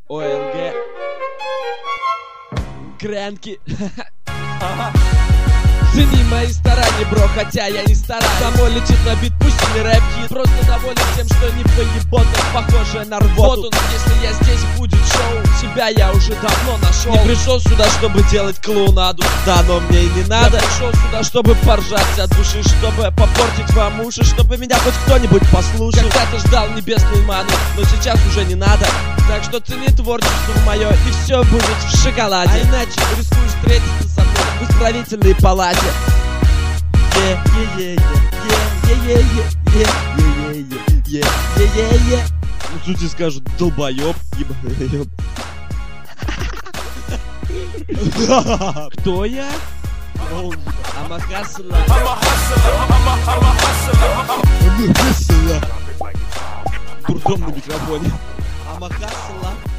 ОЛГ. Крянки. Цени мои старания, бро, хотя я не стараюсь. Само летит на бит, пусть не рэп-хит. Просто доволен тем, что не поеботан, похоже на рвоту. Вот он, если я здесь, будет шоу. Себя я уже давно нашел. Не пришел сюда, чтобы делать клоунаду. Да, но мне и не надо. Я пришел сюда, чтобы поржать от души, чтобы попортить вам уши, чтобы меня хоть кто-нибудь послушал. Когда-то ждал небесную ману, но сейчас уже не надо. Так что цени творчество мое, и все будет в шоколаде. А иначе рискуешь встретиться со мной в исправительной палате. Ну, сути скажут, долбоёб, ебаёб. Кто я? I'm a hustler. Дурдом на микрофоне. I'm a hustler.